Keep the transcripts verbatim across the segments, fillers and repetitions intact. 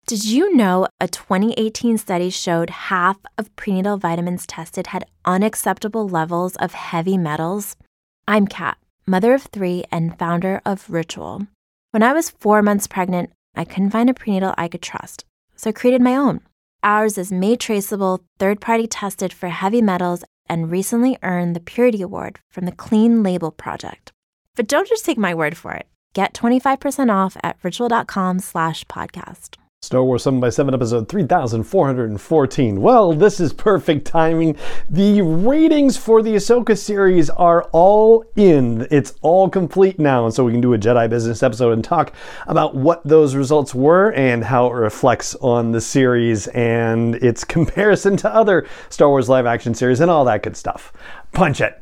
Did you know a twenty eighteen study showed half of prenatal vitamins tested had unacceptable levels of heavy metals? I'm Kat, mother of three and founder of Ritual. When I was four months pregnant, I couldn't find a prenatal I could trust, so I created my own. Ours is made traceable, third-party tested for heavy metals, and recently earned the Purity Award from the Clean Label Project. But don't just take my word for it. Get twenty-five percent off at ritual.com slash podcast. Star Wars seven by seven episode three thousand four hundred fourteen. Well, this is perfect timing. The ratings for the Ahsoka series are all in. It's all complete now, and so we can do a Jedi Business episode and talk about what those results were and how it reflects on the series and its comparison to other Star Wars live action series and all that good stuff. Punch it.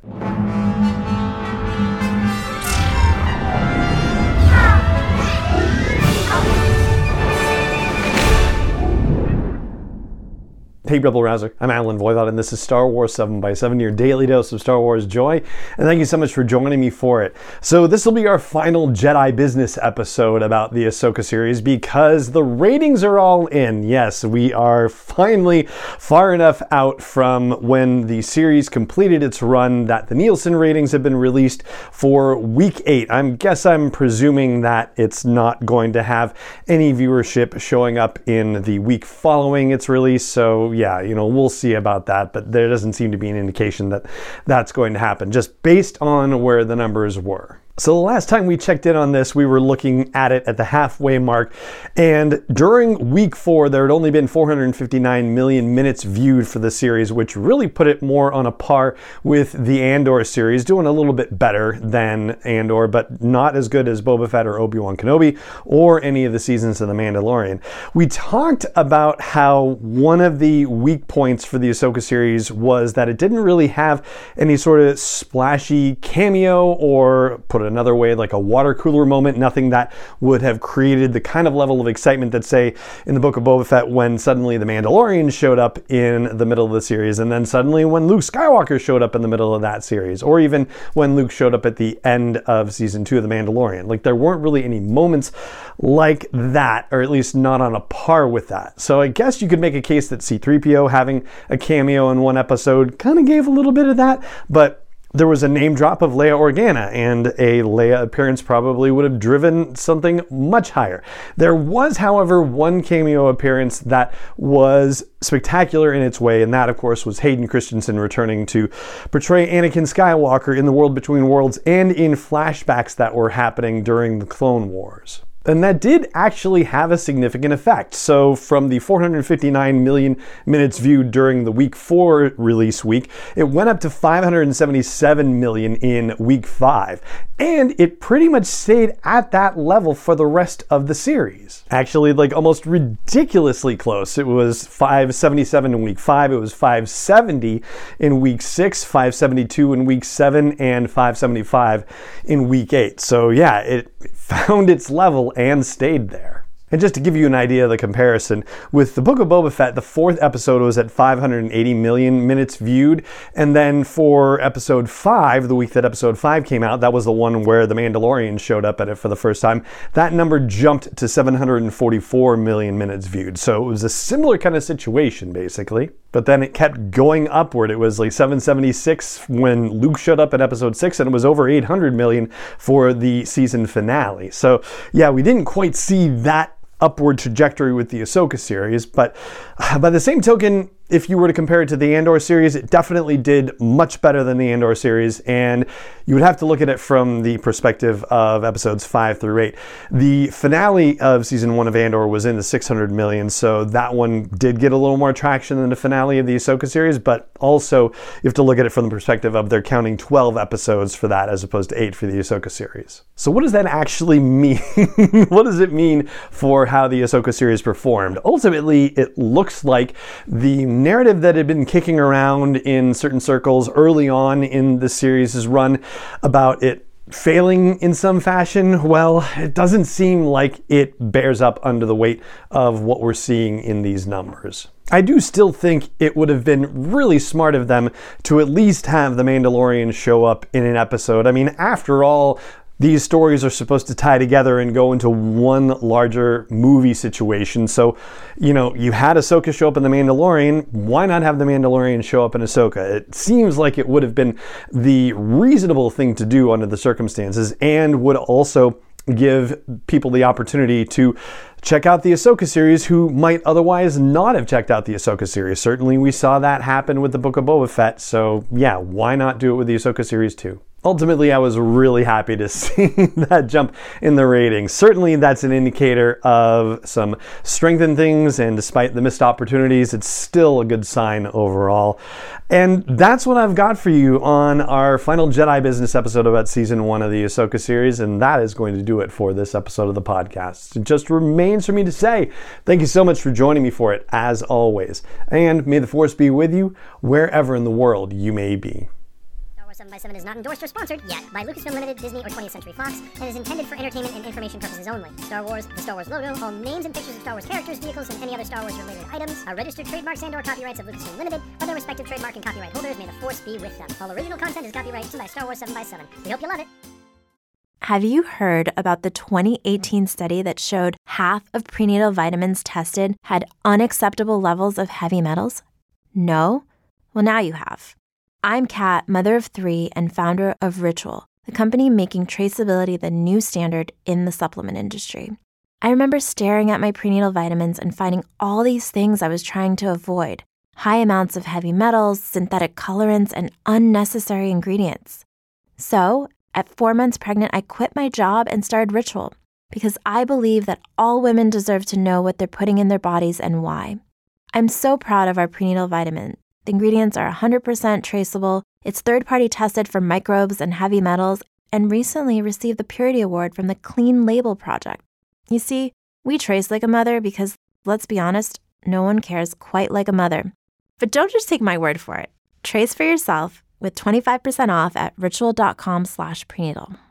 Hey, Rebel Rouser, I'm Alan Voivod, and this is Star Wars seven by seven, your daily dose of Star Wars joy, and thank you so much for joining me for it. So this will be our final Jedi Business episode about the Ahsoka series because the ratings are all in. Yes, we are finally far enough out from when the series completed its run that the Nielsen ratings have been released for week eight. I guess I'm presuming that it's not going to have any viewership showing up in the week following its release, so yeah, you know, we'll see about that, but there doesn't seem to be an indication that that's going to happen, just based on where the numbers were. So the last time we checked in on this, we were looking at it at the halfway mark, and during week four, there had only been four hundred fifty-nine million minutes viewed for the series, which really put it more on a par with the Andor series, doing a little bit better than Andor, but not as good as Boba Fett or Obi-Wan Kenobi or any of the seasons of The Mandalorian. We talked about how one of the weak points for the Ahsoka series was that it didn't really have any sort of splashy cameo or, put it another way, like a water cooler moment, nothing that would have created the kind of level of excitement that, say, in the Book of Boba Fett when suddenly the Mandalorian showed up in the middle of the series, and then suddenly when Luke Skywalker showed up in the middle of that series, or even when Luke showed up at the end of season two of The Mandalorian. Like, there weren't really any moments like that, or at least not on a par with that. So I guess you could make a case that C three P O having a cameo in one episode kind of gave a little bit of that, but there was a name drop of Leia Organa, and a Leia appearance probably would have driven something much higher. There was, however, one cameo appearance that was spectacular in its way, and that, of course, was Hayden Christensen returning to portray Anakin Skywalker in The World Between Worlds and in flashbacks that were happening during the Clone Wars. And that did actually have a significant effect. So from the four hundred fifty-nine million minutes viewed during the week four release week, it went up to five hundred seventy-seven million in week five. And it pretty much stayed at that level for the rest of the series. Actually, like almost ridiculously close. It was five seventy-seven in week five, it was five seventy in week six, five seventy-two in week seven, and five seventy-five in week eight. So yeah, it found its level and stayed there. And just to give you an idea of the comparison, with the Book of Boba Fett, the fourth episode was at five hundred eighty million minutes viewed, and then for episode five, the week that episode five came out, that was the one where the Mandalorian showed up at it for the first time, that number jumped to seven hundred forty-four million minutes viewed. So it was a similar kind of situation, basically. But then it kept going upward. It was like seven seventy-six when Luke showed up in episode six, and it was over eight hundred million for the season finale. So yeah, we didn't quite see that upward trajectory with the Ahsoka series, but by the same token, if you were to compare it to the Andor series, it definitely did much better than the Andor series, and you would have to look at it from the perspective of episodes five through eight. The finale of season one of Andor was in the six hundred million, so that one did get a little more traction than the finale of the Ahsoka series, but also you have to look at it from the perspective of they're counting twelve episodes for that as opposed to eight for the Ahsoka series. So what does that actually mean? What does it mean for how the Ahsoka series performed? Ultimately, it looks like the narrative that had been kicking around in certain circles early on in the series' run about it failing in some fashion, well, it doesn't seem like it bears up under the weight of what we're seeing in these numbers. I do still think it would have been really smart of them to at least have the Mandalorian show up in an episode. I mean, after all, these stories are supposed to tie together and go into one larger movie situation. So, you know, you had Ahsoka show up in The Mandalorian. Why not have The Mandalorian show up in Ahsoka? It seems like it would have been the reasonable thing to do under the circumstances, and would also give people the opportunity to check out the Ahsoka series who might otherwise not have checked out the Ahsoka series. Certainly we saw that happen with the Book of Boba Fett, so yeah, why not do it with the Ahsoka series too? Ultimately, I was really happy to see that jump in the ratings. Certainly, that's an indicator of some strength in things, and despite the missed opportunities, it's still a good sign overall. And that's what I've got for you on our final Jedi Business episode about season one of the Ahsoka series, and that is going to do it for this episode of the podcast. It just remains for me to say thank you so much for joining me for it, as always. And may the Force be with you wherever in the world you may be. seven by seven is not endorsed or sponsored yet by Lucasfilm Limited, Disney, or twentieth Century Fox, and is intended for entertainment and information purposes only. Star Wars, the Star Wars logo, all names and pictures of Star Wars characters, vehicles, and any other Star Wars-related items are registered trademarks and or copyrights of Lucasfilm Limited, or their respective trademark and copyright holders. May the Force be with them. All original content is copyrighted by Star Wars seven by seven. We hope you love it. Have you heard about the twenty eighteen study that showed half of prenatal vitamins tested had unacceptable levels of heavy metals? No? Well, now you have. I'm Kat, mother of three and founder of Ritual, the company making traceability the new standard in the supplement industry. I remember staring at my prenatal vitamins and finding all these things I was trying to avoid: high amounts of heavy metals, synthetic colorants, and unnecessary ingredients. So, at four months pregnant, I quit my job and started Ritual because I believe that all women deserve to know what they're putting in their bodies and why. I'm so proud of our prenatal vitamin. The ingredients are one hundred percent traceable, it's third-party tested for microbes and heavy metals, and recently received the Purity Award from the Clean Label Project. You see, we trace like a mother because, let's be honest, no one cares quite like a mother. But don't just take my word for it. Trace for yourself with twenty-five percent off at ritual.com slash prenatal.